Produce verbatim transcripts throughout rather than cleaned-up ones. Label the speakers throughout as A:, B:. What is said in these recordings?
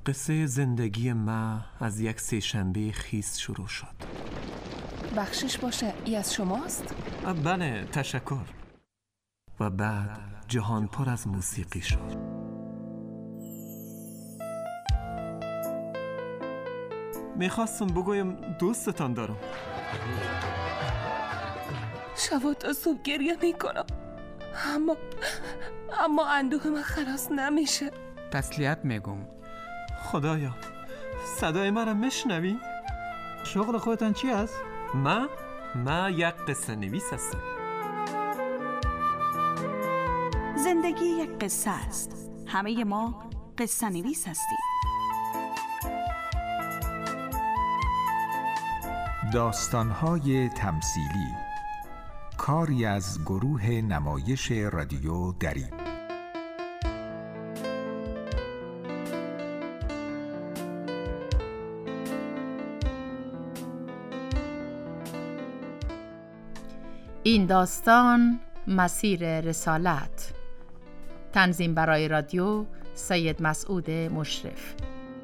A: قصه زندگی ما از یک سه‌شنبه خیس شروع شد.
B: بخشش باشه، ای از شماست؟
A: بله، تشکر. و بعد جهان پر از موسیقی شد. میخواستم بگویم دوستتان دارم.
B: شب تا صبح گریه میکنم، اما اما اندوه من خلاص نمیشه.
C: تسلیت میگم.
A: خدایا، صدای من را میشنوی؟
C: شغل خودتان چی است؟
A: من؟ من یک قصه نویس هستم.
D: زندگی یک قصه است. همه ما قصه نویس هستیم.
E: داستان‌های تمثیلی، کاری از گروه نمایش رادیو دری.
F: این داستان مسیر رسالت. تنظیم برای رادیو سید مسعود مشرف.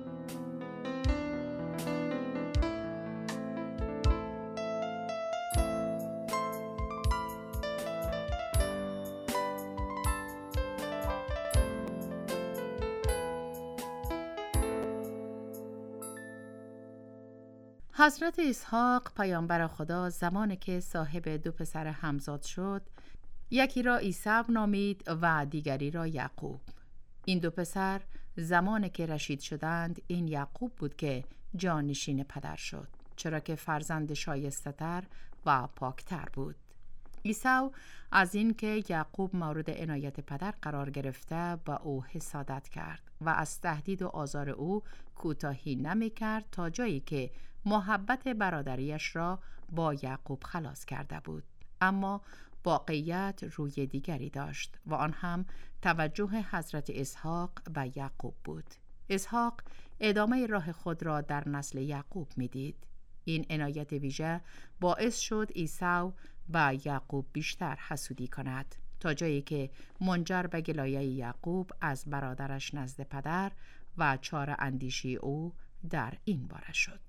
F: حضرت اسحاق پیامبر خدا زمانی که صاحب دو پسر همزاد شد، یکی را عیسی نامید و دیگری را یعقوب. این دو پسر زمانی که رشید شدند، این یعقوب بود که جانشین پدر شد، چرا که فرزند شایسته تر و پاکتر بود. عیسی از این که یعقوب مورد عنایت پدر قرار گرفته با او حسادت کرد و از تهدید و آزار او کوتاهی نمی کرد تا جایی که محبت برادریش را با یعقوب خلاص کرده بود. اما واقعیت روی دیگری داشت و آن هم توجه حضرت اسحاق به یعقوب بود. اسحاق ادامه راه خود را در نسل یعقوب می دید. این عنایت ویژه باعث شد عیسی به یعقوب بیشتر حسودی کند، تا جایی که منجر به گلایه یعقوب از برادرش نزد پدر و چاره اندیشی او در این باره شد.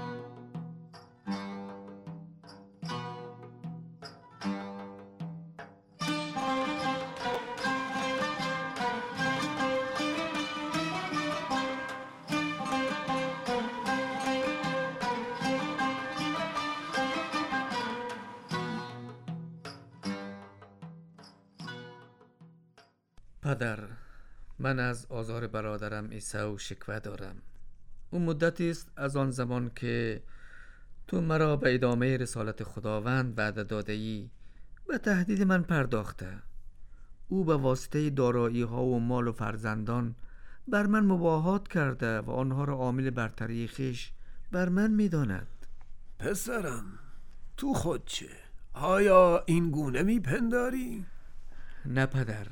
G: پدر، من از آزار برادرم عیسی شکوه دارم. اون مدتی است از آن زمان که تو مرا به ادامه رسالت خداوند وعده داده‌ای به تهدید من پرداخته. او به واسطه دارایی ها و مال و فرزندان بر من مباهات کرده و آنها را عامل برتری خویش بر من می‌داند.
H: پسرم، تو خود چه؟ آیا این گونه میپنداری؟
G: نه پدر،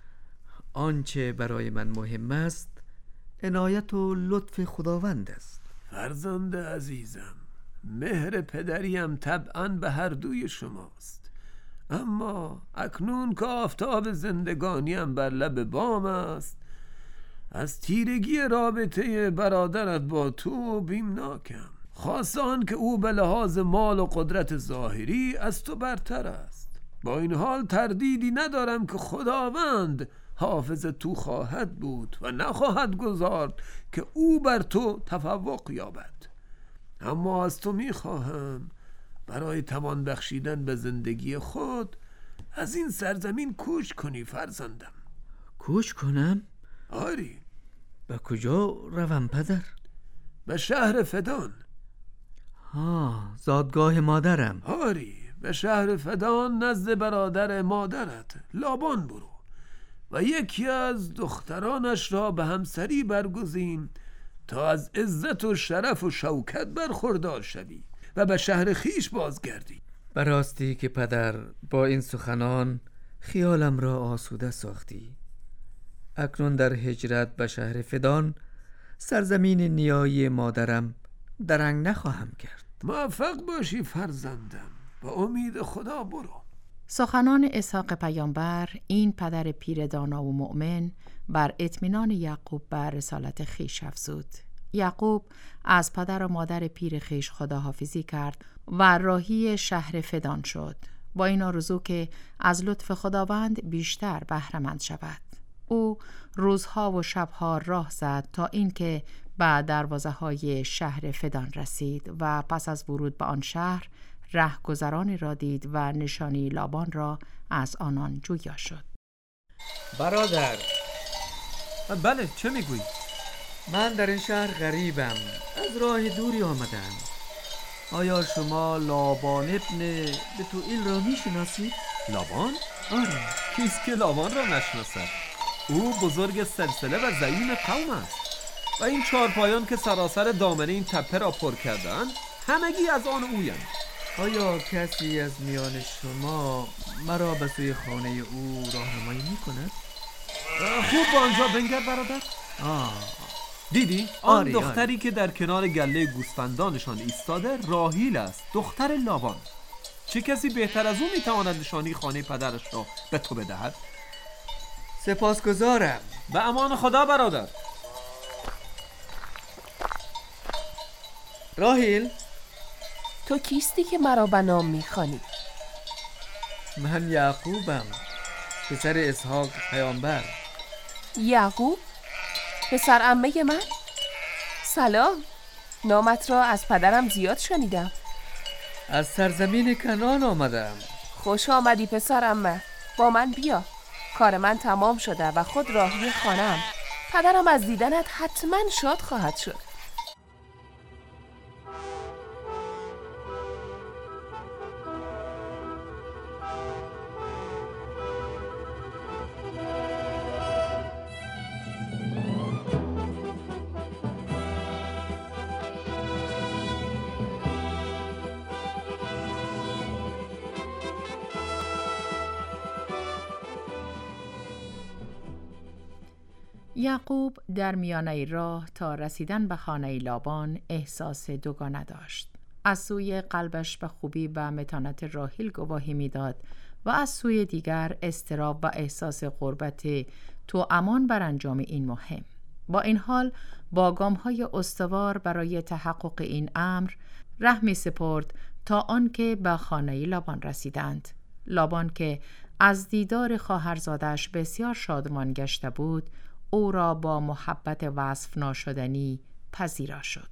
G: آنچه برای من مهم است عنایت و لطف خداوند است.
H: فرزند عزیزم، مهر پدریم طبعاً به هر دوی شماست، اما اکنون که آفتاب زندگانیم بر لب بام است، از تیرگی رابطه برادرت با تو بیمناکم، خاصه آن که او به لحاظ مال و قدرت ظاهری از تو برتر است. با این حال تردیدی ندارم که خداوند حافظ تو خواهد بود و نخواهد گذارد که او بر تو تفوق یابد. اما از تو میخواهم برای توان بخشیدن به زندگی خود از این سرزمین کوچ کنی فرزندم.
G: کوچ کنم؟
H: آری.
G: به کجا روم پدر؟
H: به شهر فدان.
G: ها، زادگاه مادرم.
H: آری، به شهر فدان نزد برادر مادرت لابان برو و یکی از دخترانش را به همسری برگزین تا از عزت و شرف و شوکت برخوردار شوی و به شهر خیش بازگردی.
G: براستی که پدر با این سخنان خیالم را آسوده ساختی. اکنون در هجرت به شهر فدان، سرزمین نیایی مادرم، درنگ نخواهم کرد.
H: موفق باشی فرزندم، با امید خدا برو.
F: سخنان اسحاق پیامبر این پدر پیر دانا و مؤمن بر اطمینان یعقوب بر رسالت خیش افزود. یعقوب از پدر و مادر پیر خیش خداحافظی کرد و راهی شهر فدان شد، با این آرزو که از لطف خداوند بیشتر بهره‌مند شود. او روزها و شبها راه زد تا اینکه به دروازه های شهر فدان رسید و پس از ورود به آن شهر رهگذرانی را دید و نشانی لابان را از آنان جویا شد.
G: برادر،
H: بله، چه میگویی؟
G: من در این شهر غریبم، از راه دوری آمدم. آیا شما لابان ابن بتوئیل را میشناسید؟
H: لابان؟
G: آره.
H: کیست که لابان را نشناسد؟ او بزرگ سلسله و زعیم قوم است و این چارپایان که سراسر دامنه این تپه را پر کردند همگی از آن اویند.
G: آیا کسی از میان شما مرا به سوی خانه او راهنمایی میکند؟
H: خوب با آنجا بنگر برادر.
G: آه.
H: دیدی؟ آن
G: آره،
H: دختری
G: آره.
H: که در کنار گله گوسفندانشان ایستاده راهیل است، دختر لابان. چه کسی بهتر از او میتواند نشانی خانه پدرش را به تو بدهد؟
G: سپاسگزارم.
H: به امان خدا برادر.
G: راهیل،
B: تو کیستی که مرا به نام میخوانی؟
G: من یعقوبم، پسر اسحاق پیامبر.
B: یعقوب؟ پسر عمه من؟ سلام، نامت را از پدرم زیاد شنیدم.
G: از سرزمین کنعان آمدم.
B: خوش آمدی پسر عمه، با من بیا. کار من تمام شده و خود راهی خانه‌ام. پدرم از دیدنت حتما شاد خواهد شد.
F: یعقوب در میانه راه تا رسیدن به خانه لابان احساس دوگانه داشت. از سوی قلبش به خوبی و متانت راهیل گواهی میداد و از سوی دیگر اضطراب و احساس غربت تو امان بر انجام این مهم. با این حال با گام‌های استوار برای تحقق این امر ره می سپرد تا آنکه به خانه لابان رسیدند. لابان که از دیدار خواهرزادش بسیار شادمان گشته بود، او را با محبت وصف ناشدنی پذیرا شد.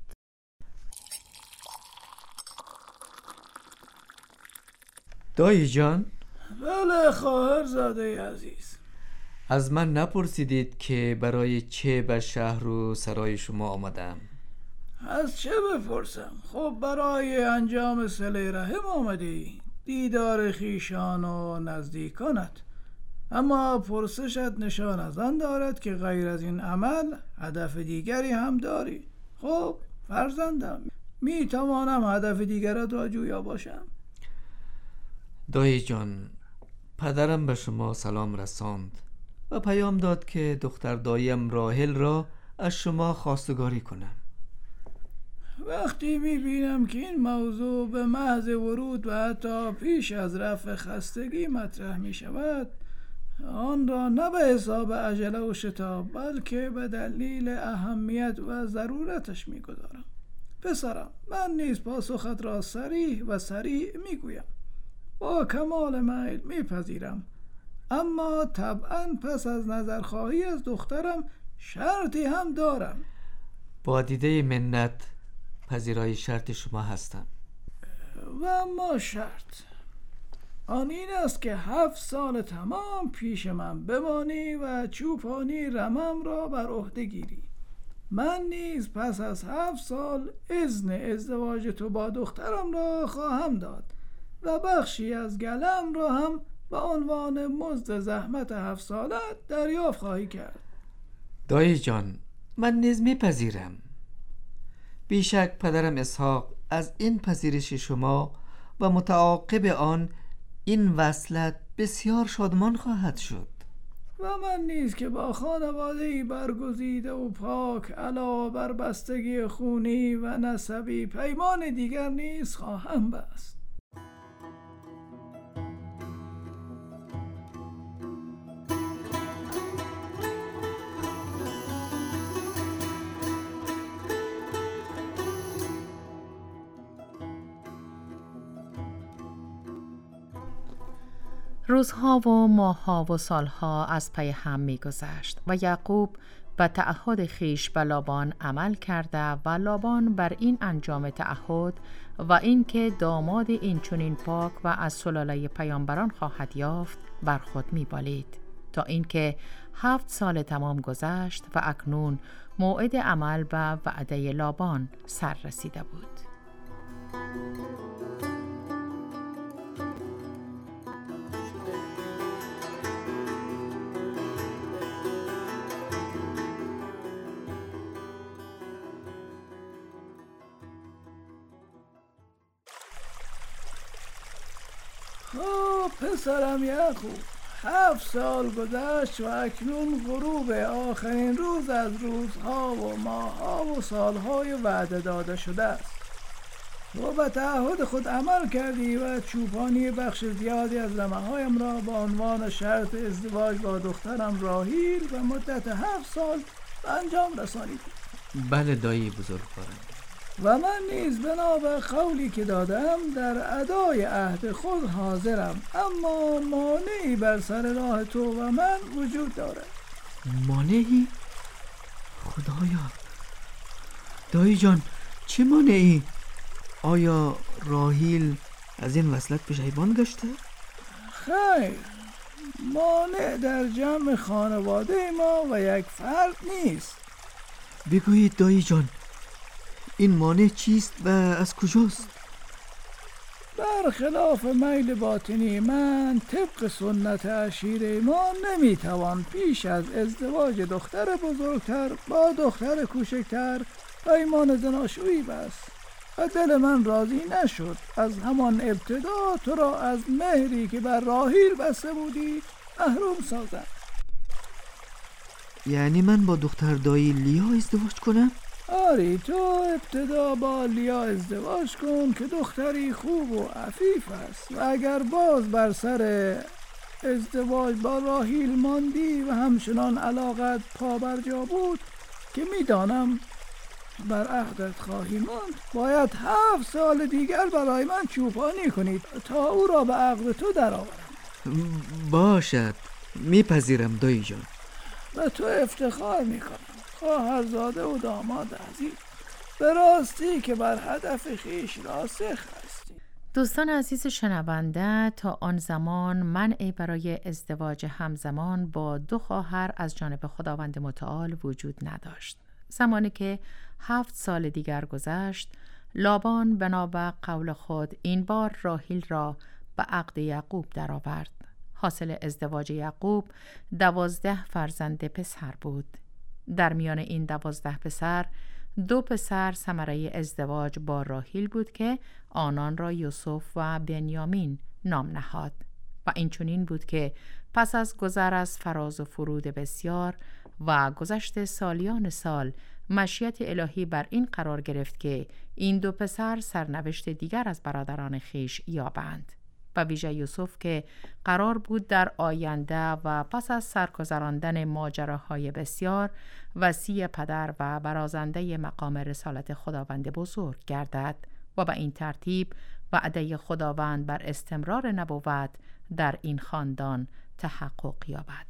G: دایی جان،
I: بله خواهرزاده عزیز.
G: از من نپرسیدید که برای چه به شهر و سرای شما آمدم؟
I: از چه بپرسم؟ خب برای انجام صله رحم آمدی، دیدار خیشان و نزدیکانت. اما پرسشت نشان از آن دارد که غیر از این عمل هدف دیگری هم داری. خب فرزندم، می توانم هدف دیگرت را جویا باشم؟
G: دایی جان، پدرم به شما سلام رساند و پیام داد که دختر داییم راهیل را از شما خواستگاری کنم.
I: وقتی می بینم که این موضوع به محض ورود و حتی پیش از رفع خستگی مطرح می شود، آن را نه به حساب عجله و شتاب بلکه به دلیل اهمیت و ضرورتش می گذارم. پسرم، من نیز پاسخت را صریح و سریع می گویم. با کمال میل می پذیرم، اما طبعا پس از نظرخواهی از دخترم شرطی هم دارم.
G: با دیده منت پذیرای شرط شما هستم.
I: و اما شرط آن این است که هفت سال تمام پیش من بمانی و چوپانی رمم را بر عهده گیری. من نیز پس از هفت سال اذن ازدواج تو با دخترم را خواهم داد و بخشی از گلم را هم به عنوان مزد زحمت هفت سالت دریافت خواهی کرد.
G: دایی جان، من نیز میپذیرم. بیشک پدرم اسحاق از این پذیرش شما و متعاقب آن این وصلت بسیار شادمان خواهد شد.
I: و من نیز که با خانواده‌ای برگزیده و پاک علاوه بر بستگی خونی و نسبی پیمان دیگر نیز خواهم بست.
F: روزها و ماهها و سالها از پی هم می گذشت و یعقوب به تعهد خیش به لابان عمل کرده و لابان بر این انجام تعهد و اینکه داماد این چنین پاک و از سلاله پیامبران خواهد یافت بر خود می بالید تا اینکه هفت سال تمام گذشت و اکنون موعد عمل به وعده لابان سر رسیده بود.
I: خب پسرم یعقوب، هفت سال گذشت و اکنون غروب آخرین روز از روزها و ماهها و سالهای وعده داده شده است. تو به تعهد خود عمل کردی و چوپانی بخش زیادی از رمه‌هایم را به عنوان شرط ازدواج با دخترم راهیل و مدت هفت سال به انجام رسانیدی.
G: بله دایی بزرگوارم.
I: و من نیز بنا به قولی که دادم در ادای عهد خود حاضرم، اما مانعی بر سر راه تو و من وجود دارد.
G: مانعی؟ خدایا، دایی جان چه مانعی؟ آیا راهیل از این وصلت پشیمان گشته؟
I: خیر، مانع در جمع خانواده ما و یک فرد نیست.
G: بگویید دایی جان، این مانع چیست و از کجاست؟
I: برخلاف میل باطنی من، طبق سنت عشیره ما نمیتوان پیش از ازدواج دختر بزرگتر با دختر کوچکتر پیمان زناشویی بست و دل من راضی نشد از همان ابتدا تو را از مهری که بر راهیل بسته بودی محروم سازم.
G: یعنی من با دختر دایی لیا ازدواج کنم؟
I: آری، تو ابتدا با لیا ازدواج کن که دختری خوب و عفیف است و اگر باز بر سر ازدواج با راهیل ماندی و همچنان علاقت پا بر جا بود که میدانم بر عهدت خواهی ماند، باید هفت سال دیگر برای من چوپانی کنید تا او را به عقد تو درآورم.
G: باشد، میپذیرم دایی جان.
I: به تو افتخار میکنم خواهرزاده و داماد عزیز، به راستی که بر هدف خیش راسخ هستی.
F: دوستان عزیز شنونده، تا آن زمان منعی برای ازدواج همزمان با دو خواهر از جانب خداوند متعال وجود نداشت. زمانی که هفت سال دیگر گذشت، لابان بنا به قول خود این بار راهیل را به عقد یعقوب درآورد. حاصل ازدواج یعقوب دوازده فرزند پسر بود. در میان این دوازده پسر، دو پسر ثمره ازدواج با راهیل بود که آنان را یوسف و بنیامین نام نهاد. و این چنین بود که پس از گذر از فراز و فرود بسیار و گذشت سالیان سال، مشیت الهی بر این قرار گرفت که این دو پسر سرنوشت دیگر از برادران خیش یابند. و ویژه یوسف که قرار بود در آینده و پس از سرگذراندن ماجراهای بسیار وصی پدر و برازنده مقام رسالت خداوند بزرگ گردد و به این ترتیب وعده خداوند بر استمرار نبوت در این خاندان تحقق یابد.